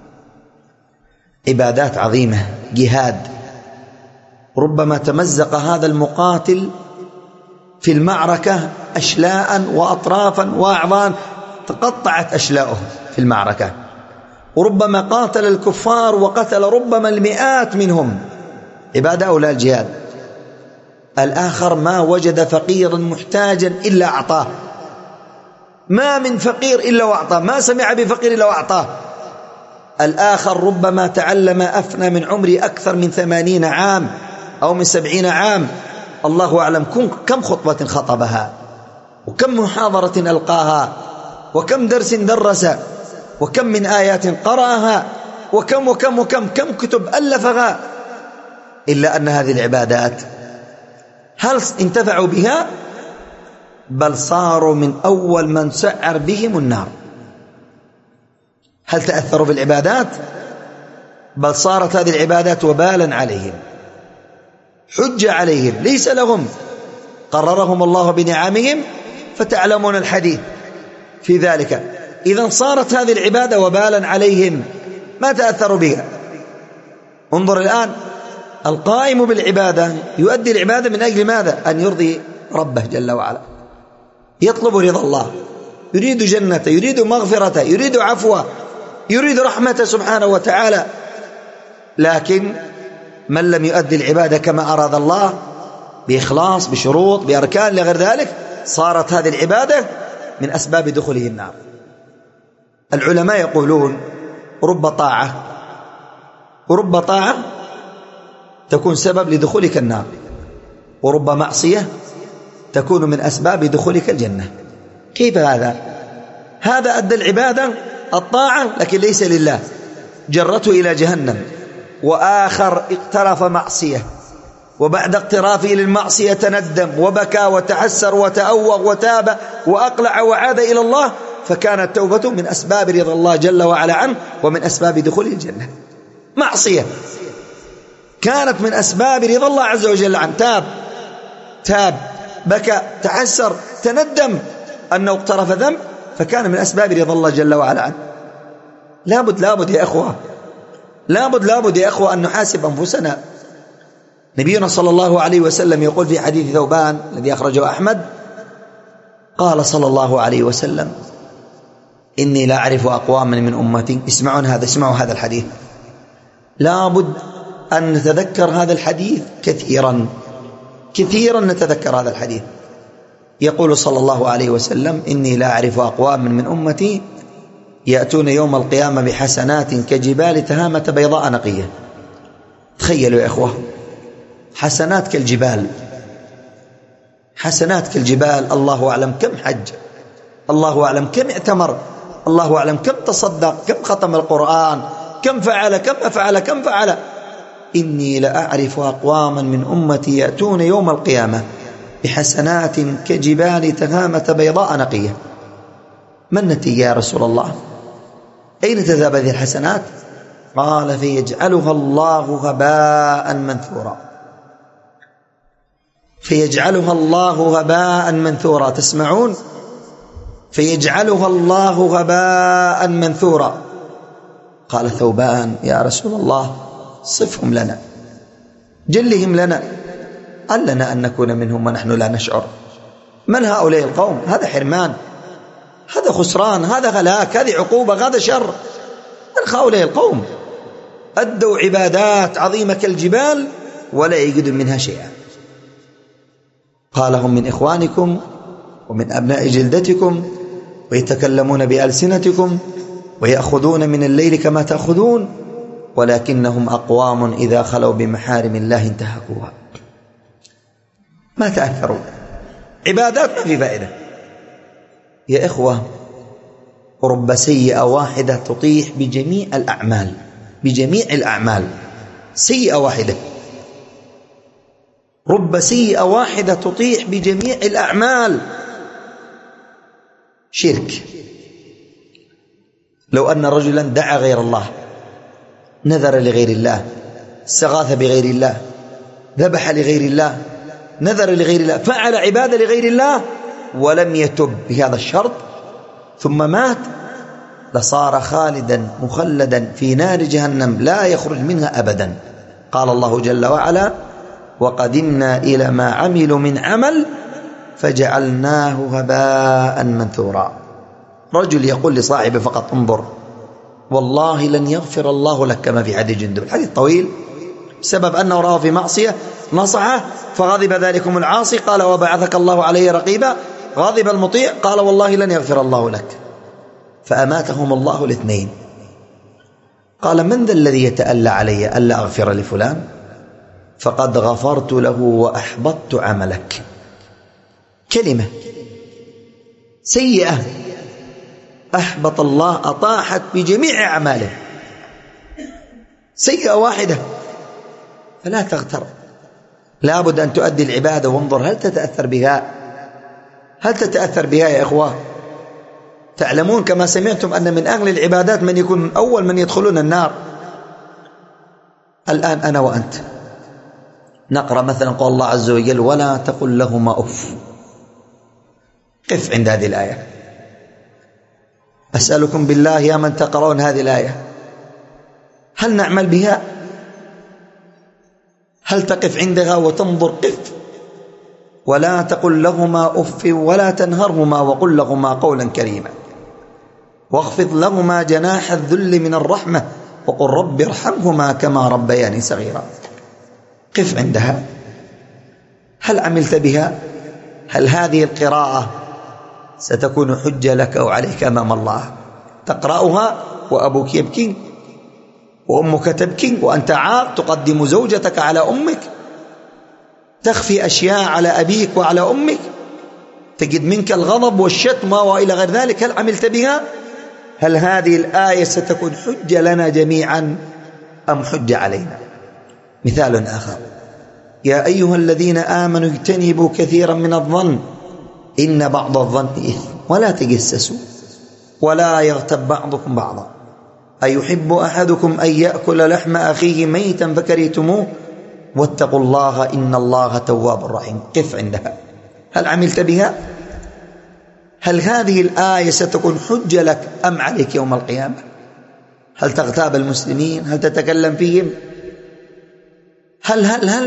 عبادات عظيمة، جهاد، ربما تمزق هذا المقاتل في المعركة أشلاء وأطرافا وأعضاء، تقطعت أشلاؤه في المعركة، وربما قاتل الكفار وقتل ربما المئات منهم. عبادة أولى الجهاد. الآخر ما وجد فقيرا محتاجا إلا أعطاه، ما من فقير إلا وأعطاه، ما سمع بفقير إلا وأعطاه. الآخر ربما تعلم أفنى من عمري أكثر من 80 عام أو من 70 عام، الله أعلم كم خطبة خطبها، وكم محاضرة ألقاها، وكم درس درس، وكم من آيات قرأها، وكم وكم وكم كم كتب ألفها. إلا أن هذه العبادات هل انتفعوا بها؟ بل صاروا من أول من سعر بهم النار. هل تأثروا بالعبادات؟ بل صارت هذه العبادات وبالا عليهم، حجة عليهم، ليس لهم، قررهم الله بنعمهم، فتعلمون الحديث في ذلك. إذن صارت هذه العبادة وبالا عليهم، ما تأثروا بها. انظر الآن، القائم بالعبادة يؤدي العبادة من أجل ماذا؟ أن يرضي ربه جل وعلا، يطلب رضا الله، يريد جنته، يريد مغفرته، يريد عفوه، يريد رحمته سبحانه وتعالى. لكن من لم يؤدي العبادة كما أراد الله بإخلاص بشروط بأركان لغير ذلك، صارت هذه العبادة من أسباب دخوله النار. العلماء يقولون رب طاعة تكون سبب لدخولك النار، ورب معصية تكون من أسباب دخولك الجنة. كيف هذا؟ هذا أدى العبادة الطاعة لكن ليس لله، جرته إلى جهنم، وآخر اقترف معصية، وبعد اقترافه للمعصية تندم وبكى وتحسر وتأوغ وتاب وأقلع وعاد إلى الله، فكانت توبته من أسباب رضا الله جل وعلا عنه ومن أسباب دخول الجنة. معصية كانت من أسباب رضا الله عز وجل عنه، تاب بكى تحسر تندم أنه اقترف ذنب، فكان من أسباب رضا الله جل وعلا عنه. لابد يا أخوة، لابد يا أخوة أن نحاسب أنفسنا. نبينا صلى الله عليه وسلم يقول في حديث ثوبان الذي أخرجه أحمد، قال صلى الله عليه وسلم: إني لا أعرف أقواما من أمتي. اسمعوا هذا الحديث، لابد أن نتذكر هذا الحديث كثيرا نتذكر هذا الحديث. يقول صلى الله عليه وسلم: إني لا أعرف أقواما من أمتي يأتون يوم القيامة بحسنات كجبال تهامة بيضاء نقية. تخيلوا يا إخوة، حسنات كالجبال، الله أعلم كم حج، الله أعلم كم اعتمر، الله أعلم كم تصدق، كم ختم القرآن، كم فعل. إني لأعرف أقواما من أمتي يأتون يوم القيامة بحسنات كجبال تهامة بيضاء نقية. ما النتيجة يا رسول الله؟ أين تذهب هذه الحسنات؟ قال: فيجعلها الله هباء منثورا. تسمعون؟ فيجعلها الله هباء منثورا. قال ثوبان: يا رسول الله صفهم لنا، جلهم لنا، قال: لنا أن نكون منهم ونحن لا نشعر. من هؤلاء القوم؟ هذا حرمان، هذا خسران، هذا هلاك، هذه عقوبة، هذا شر. هؤلاء القوم أدوا عبادات عظيمة كالجبال ولا يجدون منها شيئا. قال هم من إخوانكم ومن أبناء جلدتكم ويتكلمون بألسنتكم ويأخذون من الليل كما تأخذون ولكنهم أقوام إذا خلوا بمحارم الله انتهكوها. ما تأثروا، عبادات ما في فائدة. يا إخوة، رب سيئة واحدة تطيح بجميع الأعمال، بجميع الأعمال. سيئة واحدة، رب سيئة واحدة تطيح بجميع الأعمال. شرك. لو أن رجلا دعا غير الله، نذر لغير الله، استغاث بغير الله، ذبح لغير الله، نذر لغير الله، فعل عبادة لغير الله ولم يتب بهذا الشرط ثم مات، لصار خالدا مخلدا في نار جهنم لا يخرج منها أبدا. قال الله جل وعلا: وقدمنا إلى ما عملوا من عمل فجعلناه هباء منثورا. رجل يقول لصاحبه فقط: انظر والله لن يغفر الله لك، كما في حديث جندب، الحديث طويل، بسبب أنه رأى في معصية نصحه فغضب ذلكم العاصي، قال: وبعثك الله عليه رقيبا. غضب المطيع، قال: والله لن يغفر الله لك. فأماتهم الله الاثنين. قال: من ذا الذي يتألى علي ألا أغفر لفلان؟ فقد غفرت له وأحبطت عملك. كلمة سيئة أحبط الله، أطاحت بجميع أعماله. سيئة واحدة، فلا تغتر، لابد أن تؤدي العبادة وانظر هل تتأثر بها، هل تتأثر بها يا إخوة. تعلمون كما سمعتم أن من أهل العبادات من يكون أول من يدخلون النار. الآن أنا وأنت نقرأ مثلا قول الله عز وجل: ولا تقل لهما أف. قف عند هذه الآية. أسألكم بالله يا من تقرؤون هذه الآية، هل نعمل بها؟ هل تقف عندها وتنظر؟ قف. ولا تقل لهما أف ولا تنهرهما وقل لهما قولا كريما واخفض لهما جناح الذل من الرحمة وقل رب ارحمهما كما ربياني صغيرا. قف عندها. هل عملت بها؟ هل هذه القراءة ستكون حجة لك أو عليك أمام الله؟ تقرأها وأبوك يبكي وأمك تبكي وأنت عاق، تقدم زوجتك على أمك، تخفي أشياء على أبيك وعلى أمك، تجد منك الغضب والشتم وإلى غير ذلك. هل عملت بها؟ هل هذه الآية ستكون حجة لنا جميعا أم حجة علينا؟ مثال آخر: يا أيها الذين آمنوا اجتنبوا كثيرا من الظن إن بعض الظن إثم ولا تجسسوا ولا يغتب بعضكم بعضا أيحب أحدكم أن يأكل لحم أخيه ميتا فكرهتموه واتقوا الله إن الله تواب رحيم. قف عندها. هل عملت بها؟ هل هذه الآية ستكون حجة لك أم عليك يوم القيامة؟ هل تغتاب المسلمين؟ هل تتكلم فيهم؟ هل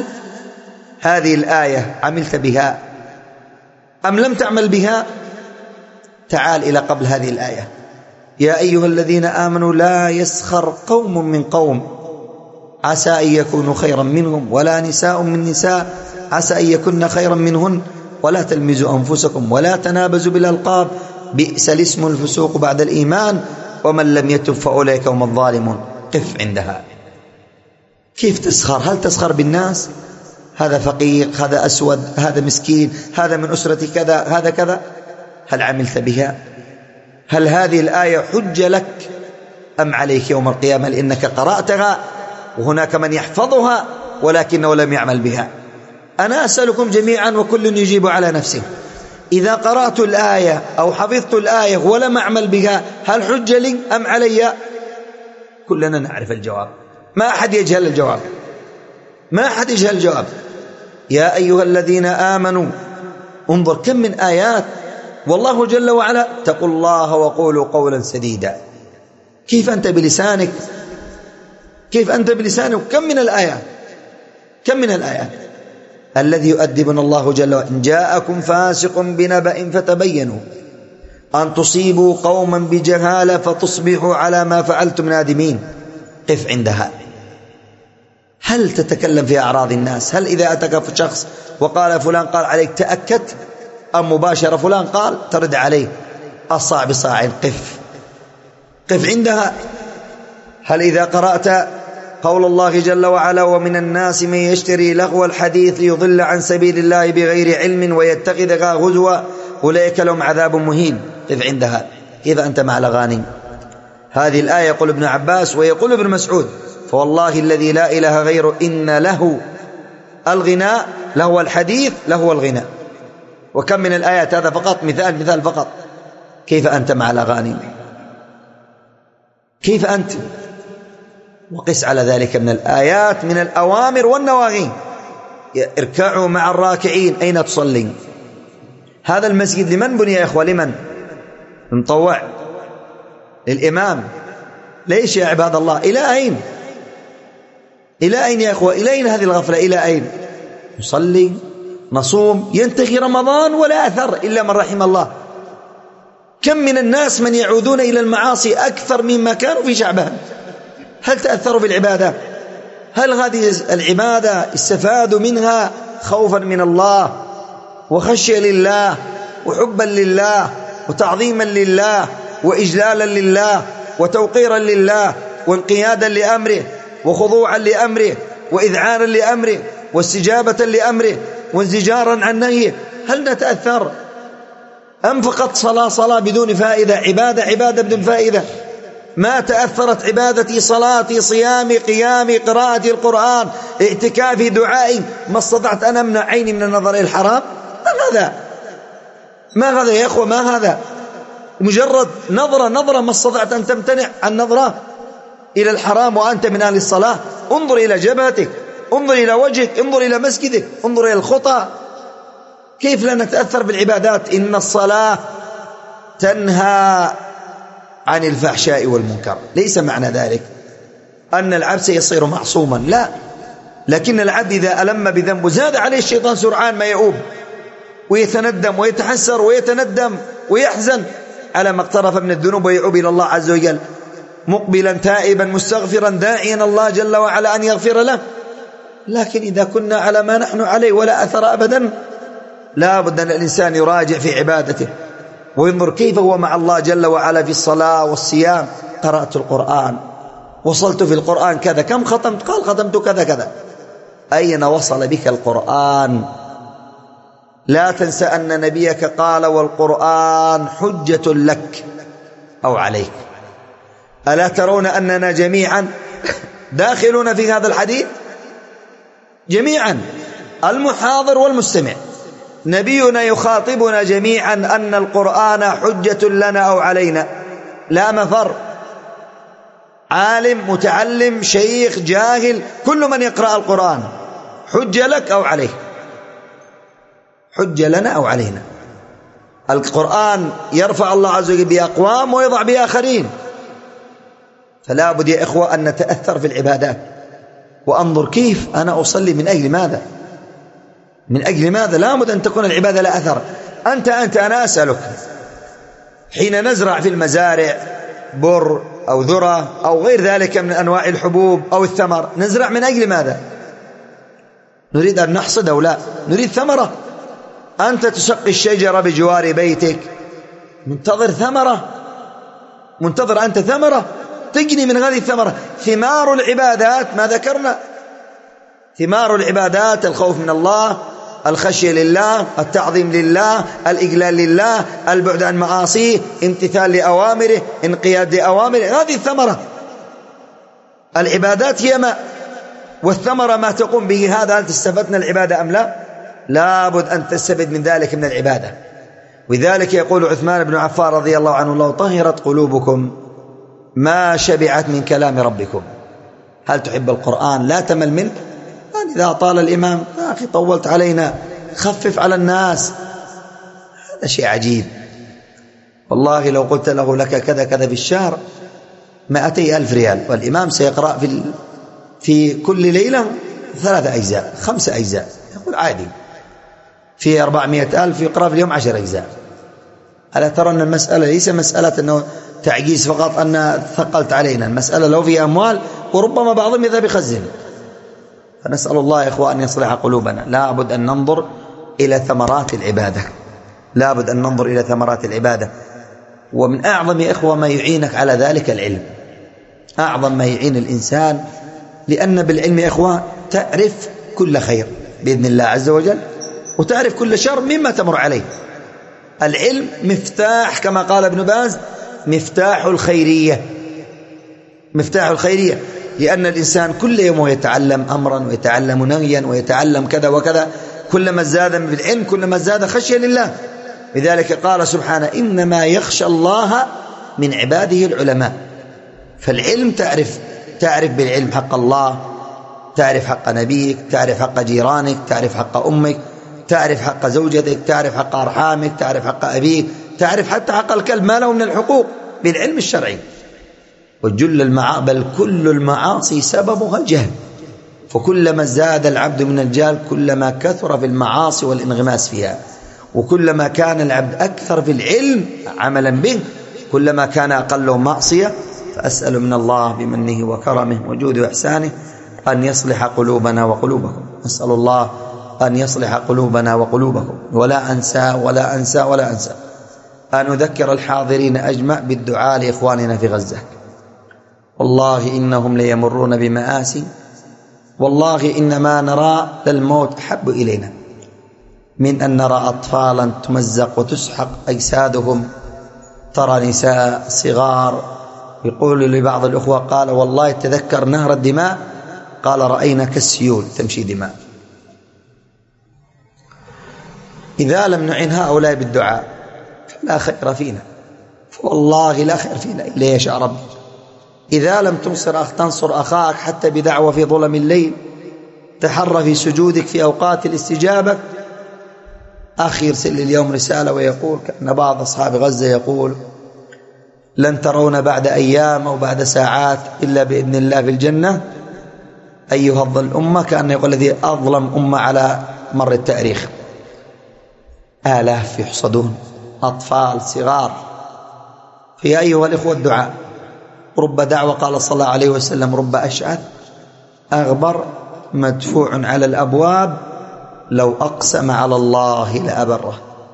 هذه الآية عملت بها أم لم تعمل بها؟ تعال إلى قبل هذه الآية: يا أيها الذين آمنوا لا يسخر قوم من قوم عسى أن يكونوا خيرا منهم ولا نساء من نساء عسى أن يكون خيرا منهن ولا تلمزوا أنفسكم ولا تنابزوا بالألقاب بئس الاسم الفسوق بعد الإيمان ومن لم يتب فأولئك هم الظالمون. قف عندها. كيف تسخر؟ هل تسخر بالناس؟ هذا فقير، هذا أسود، هذا مسكين، هذا من أسرة كذا، هذا كذا. هل عملت بها؟ هل هذه الآية حجة لك أم عليك يوم القيامة لأنك قرأتها وهناك من يحفظها ولكنه لم يعمل بها؟ أنا أسألكم جميعا وكل يجيب على نفسه: إذا قرأت الآية أو حفظت الآية ولم أعمل بها هل حجة لي أم علي؟ كلنا نعرف الجواب، ما أحد يجهل الجواب، ما أحد يجهل الجواب. يا أيها الذين آمنوا، انظر كم من آيات والله جل وعلا: اتقوا الله وقولوا قولا سديدا. كيف أنت بلسانك؟ كيف أنت بلسانك؟ كم من الآيات، كم من الآيات. الذي يؤدبنا الله جل وعلا: إن جاءكم فاسق بنبأ فتبينوا أن تصيبوا قوما بجهالة فتصبحوا على ما فعلتم نادمين. قف عندها. هل تتكلم في أعراض الناس؟ هل إذا أتك شخص وقال فلان قال عليك تأكد، أم مباشرة فلان قال ترد عليه؟ الصاع بصاع. قف عندها. هل إذا قرأت قول الله جل وعلا ومن الناس من يشتري لغو الحديث ليضل عن سبيل الله بغير علم ويتخذها هزوا أولئك لهم عذاب مهين، قف عندها. كيف أنت مع الأغاني؟ هذه الآية يقول ابن عباس ويقول ابن مسعود فوالله الذي لا إله غيره إن له الغناء لهو الحديث لهو الغناء. وكم من الآيات، هذا فقط مثال فقط. كيف أنت مع الأغاني؟ كيف أنت؟ وقس على ذلك من الآيات من الأوامر والنواهي. اركعوا مع الراكعين. أين تصلي؟ هذا المسجد لمن بني يا إخوة؟ لمن؟ مطوع للإمام. ليش يا عباد الله؟ إلى أين؟ إلى أين يا إخوة؟ إلى أين هذه الغفلة؟ إلى أين؟ نصلي نصوم ينتهي رمضان ولا أثر إلا من رحم الله. كم من الناس من يعودون إلى المعاصي أكثر مما كانوا في شعبان. هل تأثروا بالعبادة؟ هل هذه العبادة استفادوا منها خوفا من الله وخشية لله وحبا لله وتعظيما لله وإجلالا لله وتوقيرا لله وانقيادا لأمره وخضوعا لأمره وإذعانا لأمره واستجابة لأمره وانزجارا عن نهيه؟ هل نتأثر؟ أم فقط صلاة بدون فائدة، عبادة بدون فائدة؟ ما تأثرت عبادتي، صلاتي، صيامي، قيامي، قراءتي القرآن، اعتكافي، دعائي، ما استطعت أن أمنع عيني من النظر إلى الحرام؟ ما هذا يا أخوة؟ ما هذا؟ مجرد نظرة ما استطعت أن تمتنع عن نظرة إلى الحرام وأنت من أهل الصلاة. انظر إلى جبهتك، انظر إلى وجهك، انظر إلى مسجدك، انظر إلى الخطى. كيف لا نتأثر بالعبادات؟ إن الصلاة تنهى عن الفحشاء والمنكر. ليس معنى ذلك أن العبد سيصير معصوما، لا، لكن العبد إذا ألم بذنب زاد عليه الشيطان سرعان ما يؤوب ويتندم ويتحسر ويتندم ويحزن على ما اقترف من الذنوب ويعوب إلى الله عز وجل مقبلا تائبا مستغفرا داعيا الله جل وعلا أن يغفر له. لكن إذا كنا على ما نحن عليه ولا أثر أبدا، لا بد أن الإنسان يراجع في عبادته وينظر كيف هو مع الله جل وعلا في الصلاة والصيام. قرأت القرآن، وصلت في القرآن كذا، كم ختمت؟ قال ختمت كذا كذا. أين وصل بك القرآن؟ لا تنسى أن نبيك قال والقرآن حجة لك أو عليك. ألا ترون أننا جميعا داخلون في هذا الحديث؟ جميعا، المحاضر والمستمع. نبينا يخاطبنا جميعا أن القرآن حجة لنا أو علينا، لا مفر. عالم، متعلم، شيخ، جاهل، كل من يقرأ القرآن حجة لك أو عليه، حجة لنا أو علينا. القرآن يرفع الله عز وجل بأقوام ويضع بآخرين. فلا بد يا إخوة أن نتأثر في العبادات وأنظر كيف أنا أصلي، من أجل ماذا؟ من أجل ماذا؟ لا بد أن تكون العبادة لا أثر. أنت أنا أسألك، حين نزرع في المزارع بر أو ذرة أو غير ذلك من أنواع الحبوب أو الثمر، نزرع من أجل ماذا؟ نريد أن نحصد أو لا؟ نريد ثمرة. أنت تسقي الشجرة بجوار بيتك، منتظر ثمرة، منتظر أنت ثمرة تجني من هذه الثمرة. ثمار العبادات ما ذكرنا؟ ثمار العبادات الخوف من الله، الخشية لله، التعظيم لله، الإجلال لله، البعد عن معاصيه، امتثال لأوامره، انقياد لأوامره. هذه الثمرة. العبادات هي ما، والثمرة ما تقوم به. هذا هل استفدنا العبادة أم لا؟ لابد أن تستفد من ذلك من العبادة. وذلك يقول عثمان بن عفان رضي الله عنه: لو طهرت قلوبكم ما شبعت من كلام ربكم. هل تحب القرآن؟ لا تمل منه. إذا طال الإمام: يا أخي طولت علينا، خفف على الناس. هذا شيء عجيب والله. لو قلت له لك كذا كذا في الشهر 200,000 ريال، والإمام سيقرأ في كل ليلة 3 أجزاء 5 أجزاء، يقول عادي. في 400,000 يقرأ في اليوم 10 أجزاء. ألا ترى أن المسألة ليس مسألة أنه تعجيز فقط أن ثقلت علينا، المسألة لو في أموال وربما بعضهم يذهب يخزن. فنسأل الله يا إخوة أن يصلح قلوبنا. لا بد أن ننظر إلى ثمرات العبادة، لا بد أن ننظر إلى ثمرات العبادة. ومن أعظم يا إخوة ما يعينك على ذلك العلم، أعظم ما يعين الإنسان، لأن بالعلم يا إخوة تعرف كل خير بإذن الله عز وجل، وتعرف كل شر مما تمر عليه. العلم مفتاح، كما قال ابن باز، مفتاح الخيرية، مفتاح الخيرية، لأن الإنسان كل يوم يتعلم أمرا ويتعلم نهيا ويتعلم كذا وكذا، كلما زاد بالعلم كلما زاد خشية لله. لذلك قال سبحانه: إنما يخشى الله من عباده العلماء. فالعلم تعرف بالعلم حق الله، تعرف حق نبيك، تعرف حق جيرانك، تعرف حق أمك، تعرف حق زوجتك، تعرف حق أرحامك، تعرف حق أبيك، تعرف حتى حق الكلب ما له من الحقوق بالعلم الشرعي. بل كل المعاصي سببها الجهل، فكلما زاد العبد من الجهل كلما كثر في المعاصي والانغماس فيها، وكلما كان العبد أكثر في العلم عملا به كلما كان أقل معصية. فأسأل من الله بمنه وكرمه وجوده وإحسانه أن يصلح قلوبنا وقلوبكم. أسأل الله أن يصلح قلوبنا وقلوبكم. ولا أنسى أن أذكر الحاضرين أجمع بالدعاء لإخواننا في غزة. والله إنهم ليمرون بمآسي، والله إنما نرى للموت أحب إلينا من أن نرى أطفالا تمزق وتسحق أجسادهم، ترى نساء صغار. يقول لبعض الأخوة قال: والله تذكر نهر الدماء، قال: رأينا كالسيول تمشي دماء. إذا لم نعن هؤلاء بالدعاء فلا خير فينا، فوالله لا خير فينا إلا يشاء ربي. إذا لم تنصر أخاك حتى بدعوة في ظلم الليل، تحرى في سجودك في أوقات الاستجابة. أخي يرسل لي اليوم رسالة ويقول كأن بعض أصحاب غزة يقول: لن ترون بعد أيام أو بعد ساعات إلا بإذن الله في الجنة أيها الأمة، كأن يقول الذي أظلم أمة على مر التاريخ. آلاف يحصدون، أطفال صغار. فيا أيها الإخوة الدعاء، رب دعوة قال صلى الله عليه وسلم: رب أشعث أغبر مدفوع على الأبواب لو أقسم على الله لأبره،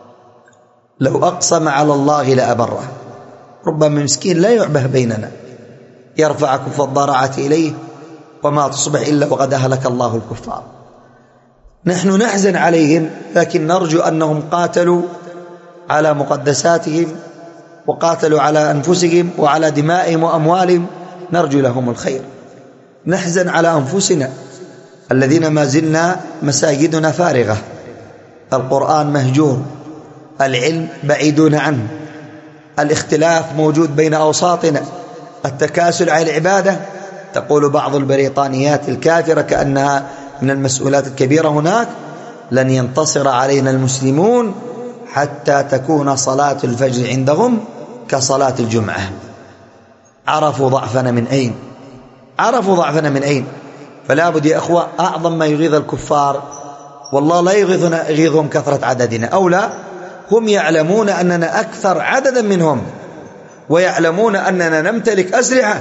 لو أقسم على الله لأبره. ربما مسكين لا يعبه بيننا، يرفع كف الضراعة إليه وما تصبح إلا وقد أهلك الله الكفار. نحن نحزن عليهم، لكن نرجو أنهم قاتلوا على مقدساتهم وقاتلوا على أنفسهم وعلى دمائهم وأموالهم، نرجو لهم الخير. نحزن على أنفسنا الذين ما زلنا مساجدنا فارغة، القرآن مهجور، العلم بعيدون عنه، الاختلاف موجود بين أوساطنا، التكاسل على العبادة. تقول بعض البريطانيات الكافرة كأنها من المسؤولات الكبيرة هناك: لن ينتصر علينا المسلمون حتى تكون صلاة الفجر عندهم كصلاة الجمعة. عرفوا ضعفنا من أين، عرفوا ضعفنا من أين. فلا بد يا أخوة، أعظم ما يغيظ الكفار والله لا يغيظهم كثرة عددنا، أو لا، هم يعلمون أننا أكثر عددا منهم، ويعلمون أننا نمتلك أسلحة،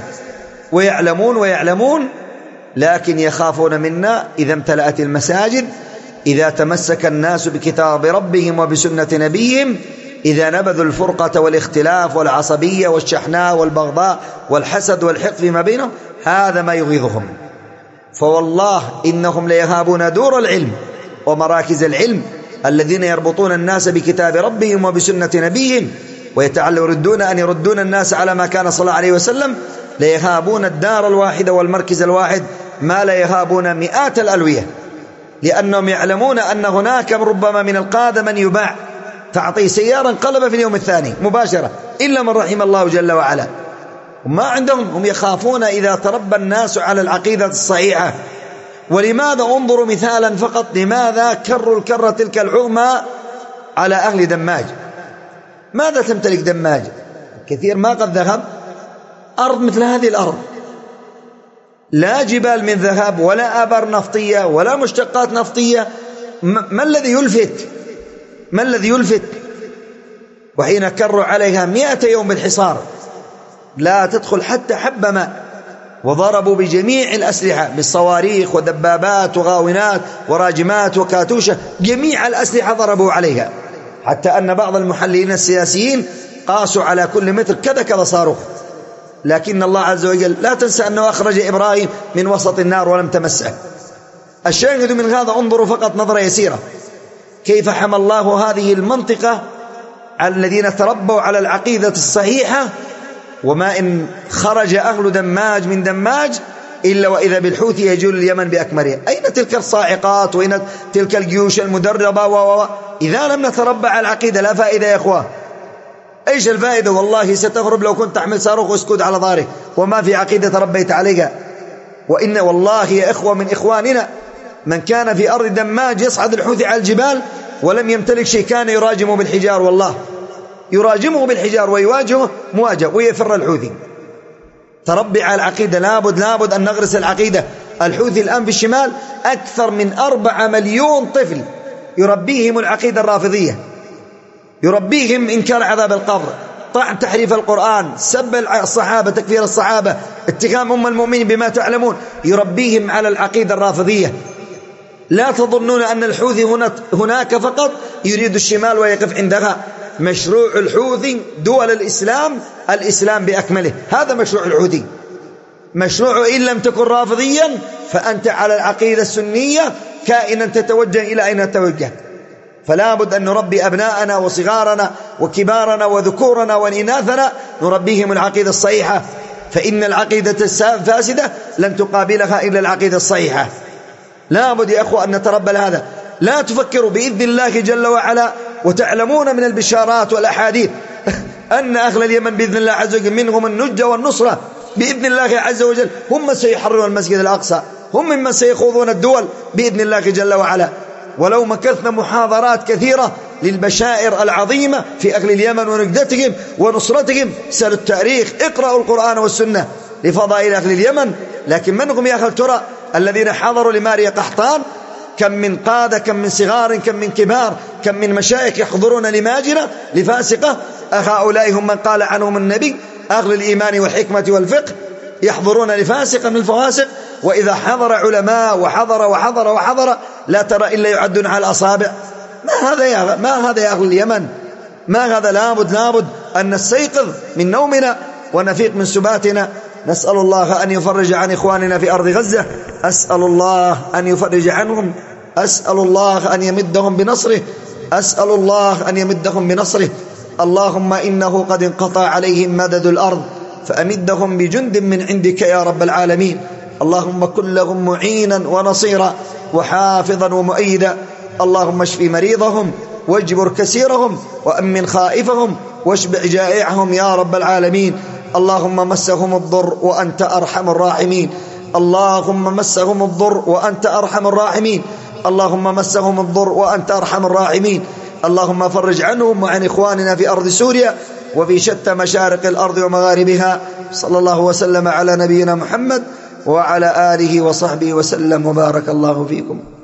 ويعلمون لكن يخافون منا إذا امتلأت المساجد، إذا تمسك الناس بكتاب ربهم وبسنة نبيهم، إذا نبذوا الفرقة والاختلاف والعصبية والشحناء والبغضاء والحسد والحقد فيما بينهم. هذا ما يغيظهم. فوالله إنهم ليهابون دور العلم ومراكز العلم، الذين يربطون الناس بكتاب ربهم وبسنة نبيهم ويردون أن يردون الناس على ما كان صلى الله عليه وسلم، ليهابون الدار الواحدة والمركز الواحد ما لا يهابون مئات الألوية، لأنهم يعلمون أن هناك ربما من القادة من يباع، تعطي سيارة انقلب في اليوم الثاني مباشرة، إلا من رحم الله جل وعلا. وما عندهم، هم يخافون إذا تربى الناس على العقيدة الصحيحة. ولماذا؟ انظروا مثالا فقط، لماذا كروا الكرة تلك العظمى على أهل دماج؟ ماذا تمتلك دماج؟ كثير ما قد ذهب أرض مثل هذه الأرض، لا جبال من ذهب ولا آبار نفطية ولا مشتقات نفطية. ما الذي يلفت؟ وحين كروا عليها 100 يوم بالحصار لا تدخل حتى حب ماء، وضربوا بجميع الأسلحة بالصواريخ ودبابات وغاونات وراجمات وكاتوشة، جميع الأسلحة ضربوا عليها، حتى أن بعض المحللين السياسيين قاسوا على كل متر كذا صاروخ. لكن الله عز وجل لا تنسى أنه أخرج إبراهيم من وسط النار ولم تمسه. الشاهد من هذا، انظروا فقط نظرة يسيرة كيف حمى الله هذه المنطقة على الذين تربوا على العقيدة الصحيحة. وما إن خرج أهل دماج من دماج إلا وإذا بالحوثي يجول اليمن بأكملها. أين تلك الصاعقات وأين تلك الجيوش المدربة إذا لم نتربى على العقيدة لا فائدة يا أخوة. إيش الفائدة؟ والله ستهرب لو كنت تحمل صاروخ واسكود على ظهرك وما في عقيدة تربيت عليها. وإن والله يا إخوة من إخواننا من كان في أرض دماج يصعد الحوثي على الجبال ولم يمتلك شيء كان يراجمه بالحجار، والله يراجمه بالحجار ويواجهه مواجهة ويفر الحوثي. تربي على العقيدة، لابد أن نغرس العقيدة. الحوثي الآن في الشمال أكثر من 4 مليون طفل يربيهم العقيدة الرافضية، يربيهم إنكار عذاب القبر، طعن تحريف القرآن، سب الصحابة، تكفير الصحابة، اتهام أم المؤمنين بما تعلمون، يربيهم على العقيدة الرافضية. لا تظنون أن الحوثي هناك فقط يريد الشمال ويقف عندها. مشروع الحوثي دول الإسلام بأكمله، هذا مشروع الحوثي. مشروع إن لم تكن رافضيا فأنت على العقيدة السنية كائنا تتوجه إلى أين تتوجه. فلا بد أن نربي أبناءنا وصغارنا وكبارنا وذكورنا وإناثنا، نربيهم العقيدة الصحيحة، فإن العقيدة الفاسدة لن تقابلها إلا العقيدة الصحيحة. لا بد يا أخوة أن نتربى هذا. لا تفكروا بإذن الله جل وعلا، وتعلمون من البشارات والأحاديث أن أهل اليمن بإذن الله عز وجل منهم النجة والنصرة بإذن الله عز وجل، هم من سيحررون المسجد الأقصى، هم ممن سيخوضون الدول بإذن الله جل وعلا. ولو مكثنا محاضرات كثيرة للبشائر العظيمة في أهل اليمن ونجدتهم ونصرتهم، سألوا التاريخ، اقرأوا القرآن والسنة لفضائل أهل اليمن. لكن من هم يا أخي ترى الذين حضروا لماريا قحطان؟ كم من قادة، كم من صغار، كم من كبار، كم من مشايخ يحضرون لماجرة لفاسقة. هؤلاء هم من قال عنهم النبي أهل الإيمان والحكمة والفقه، يحضرون لفاسق من الفواسق. وإذا حضر علماء وحضر لا ترى إلا يعدون على الأصابع. ما هذا يا أهل اليمن؟ ما هذا؟ لابد أن نستيقظ من نومنا ونفيق من سباتنا. نسأل الله أن يفرج عن إخواننا في أرض غزة، أسأل الله أن يفرج عنهم، أسأل الله أن يمدهم بنصره، أسأل الله أن يمدهم بنصره. اللهم إنه قد انقطع عليهم مدد الأرض، فأمدهم بجند من عندك يا رب العالمين. اللهم كن لهم معينا ونصيرا وحافظا ومؤيدا. اللهم اشف مريضهم واجبر كسيرهم وأمن خائفهم واشبع جائعهم يا رب العالمين. اللهم مسهم الضر وأنت أرحم الراحمين، اللهم مسهم الضر وأنت أرحم الراحمين، اللهم مسهم الضر وأنت أرحم الراحمين. اللهم فرج عنهم وعن إخواننا في أرض سوريا وفي شتى مشارق الأرض ومغاربها. صلى الله وسلم على نبينا محمد وعلى آله وصحبه وسلم، وبارك الله فيكم.